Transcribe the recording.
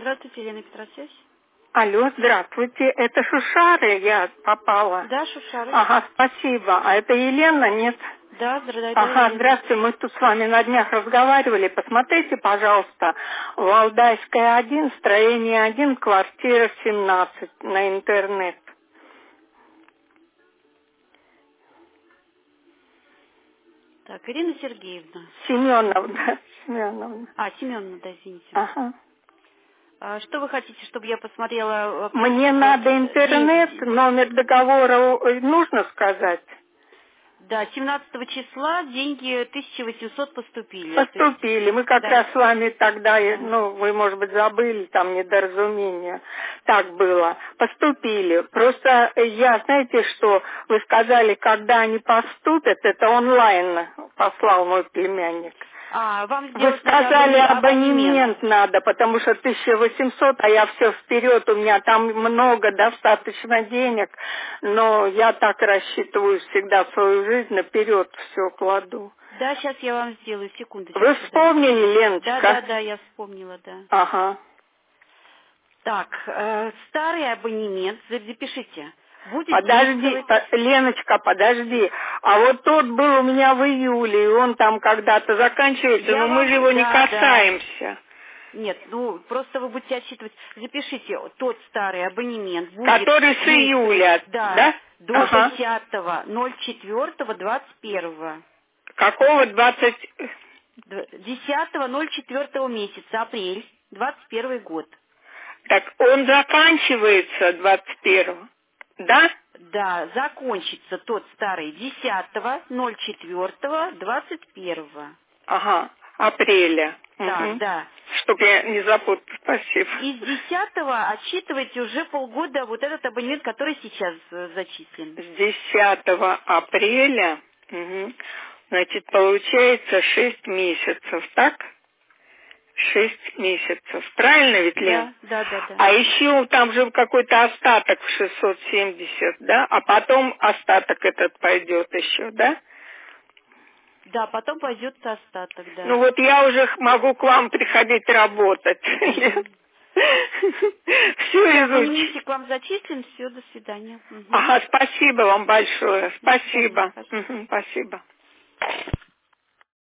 Здравствуйте, Елена Петросвязь. Алло, здравствуйте. Это Шушары я попала? Да, Шушары. Ага, спасибо. А это Елена, нет? Да, здравствуйте, Ага, Елена. здравствуйте. Мы тут с вами на днях разговаривали. Посмотрите, пожалуйста, Валдайская 1, строение 1, квартира 17 на интернет. Так, Ирина Сергеевна. Семеновна. Семеновна. Семеновна, да, извините. Ага. Что вы хотите, чтобы я посмотрела? Мне надо интернет, номер договора нужно сказать? Да, 17 числа деньги 1800 поступили. Поступили. Мы как да. раз с вами тогда, Да. вы, может быть, забыли, там недоразумение. Так было. Поступили. Просто я, знаете, что вы сказали, когда они поступят, это онлайн послал мой племянник. Вам Вы сделать сказали, надо абонемент надо, потому что 1800, а я все вперед, у меня там много, достаточно денег, но я так рассчитываю всегда свою жизнь, наперед все кладу. Да, сейчас я вам сделаю, секундочку. Вы вспомнили, Леночка? Да, я вспомнила, да. Ага. Так, старый абонемент, запишите. Будет Подожди, действовать... Леночка, подожди. А вот тот был у меня в июле, и он там когда-то заканчивается, но мы же его не касаемся. Нет, просто вы будете отсчитывать. Запишите тот старый абонемент. Будет который с июля, да? До 10.04.21. Какого 20... 10.04 месяца, апрель, 21 год. Так он заканчивается 21-го, да? Да, закончится тот старый 10.04.21. Ага, апреля. Так, да. Чтоб я не запутала, спасибо. Из 10-го отсчитывайте уже полгода вот этот абонемент, который сейчас зачислен. С 10 апреля, значит, получается 6 месяцев, так? 6 месяцев. Правильно ведь, Лен? Да. А еще там же какой-то остаток в 670, да? А потом остаток этот пойдет еще, да? Да, потом пойдет остаток, да. Ну вот я уже могу к вам приходить работать. Все изучить. Абонементик вам зачислен, все, до свидания. Ага, спасибо вам большое. Спасибо. До свидания. Спасибо.